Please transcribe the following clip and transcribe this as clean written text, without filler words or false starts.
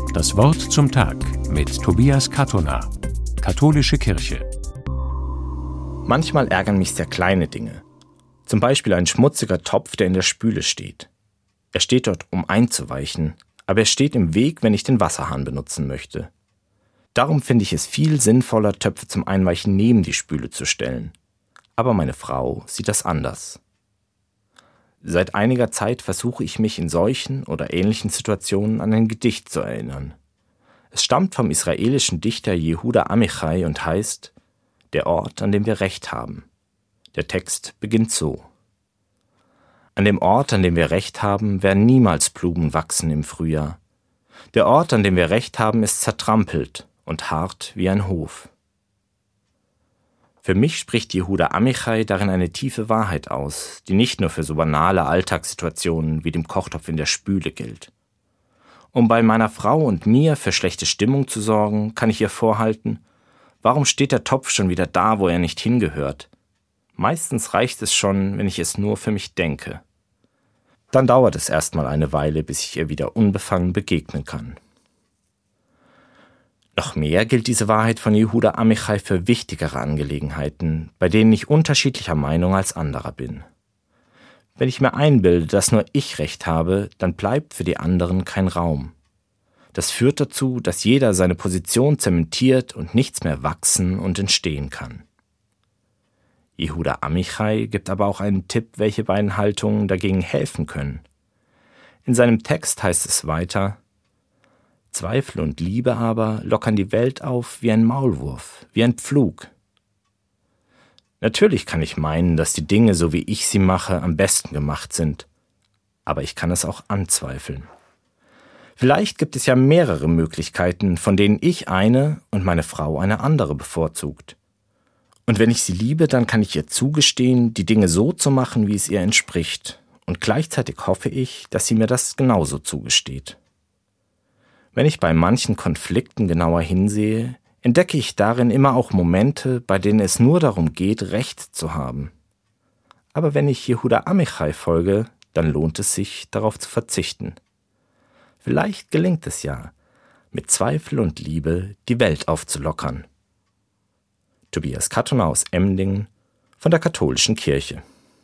Das Wort zum Tag mit Tobias Katona, Katholische Kirche. Manchmal ärgern mich sehr kleine Dinge. Zum Beispiel ein schmutziger Topf, der in der Spüle steht. Er steht dort, um einzuweichen, aber er steht im Weg, wenn ich den Wasserhahn benutzen möchte. Darum finde ich es viel sinnvoller, Töpfe zum Einweichen neben die Spüle zu stellen. Aber meine Frau sieht das anders. Seit einiger Zeit versuche ich mich in solchen oder ähnlichen Situationen an ein Gedicht zu erinnern. Es stammt vom israelischen Dichter Yehuda Amichai und heißt »Der Ort, an dem wir Recht haben«. Der Text beginnt so: An dem Ort, an dem wir Recht haben, werden niemals Blumen wachsen im Frühjahr. Der Ort, an dem wir Recht haben, ist zertrampelt und hart wie ein Hof. Für mich spricht Yehuda Amichai darin eine tiefe Wahrheit aus, die nicht nur für so banale Alltagssituationen wie dem Kochtopf in der Spüle gilt. Um bei meiner Frau und mir für schlechte Stimmung zu sorgen, kann ich ihr vorhalten: Warum steht der Topf schon wieder da, wo er nicht hingehört? Meistens reicht es schon, wenn ich es nur für mich denke. Dann dauert es erstmal eine Weile, bis ich ihr wieder unbefangen begegnen kann. Noch mehr gilt diese Wahrheit von Yehuda Amichai für wichtigere Angelegenheiten, bei denen ich unterschiedlicher Meinung als anderer bin. Wenn ich mir einbilde, dass nur ich Recht habe, dann bleibt für die anderen kein Raum. Das führt dazu, dass jeder seine Position zementiert und nichts mehr wachsen und entstehen kann. Yehuda Amichai gibt aber auch einen Tipp, welche beiden Haltungen dagegen helfen können. In seinem Text heißt es weiter: Zweifel und Liebe aber lockern die Welt auf wie ein Maulwurf, wie ein Pflug. Natürlich kann ich meinen, dass die Dinge, so wie ich sie mache, am besten gemacht sind. Aber ich kann es auch anzweifeln. Vielleicht gibt es ja mehrere Möglichkeiten, von denen ich eine und meine Frau eine andere bevorzugt. Und wenn ich sie liebe, dann kann ich ihr zugestehen, die Dinge so zu machen, wie es ihr entspricht. Und gleichzeitig hoffe ich, dass sie mir das genauso zugesteht. Wenn ich bei manchen Konflikten genauer hinsehe, entdecke ich darin immer auch Momente, bei denen es nur darum geht, Recht zu haben. Aber wenn ich Yehuda Amichai folge, dann lohnt es sich, darauf zu verzichten. Vielleicht gelingt es ja, mit Zweifel und Liebe die Welt aufzulockern. Tobias Katona aus Emdingen von der Katholischen Kirche.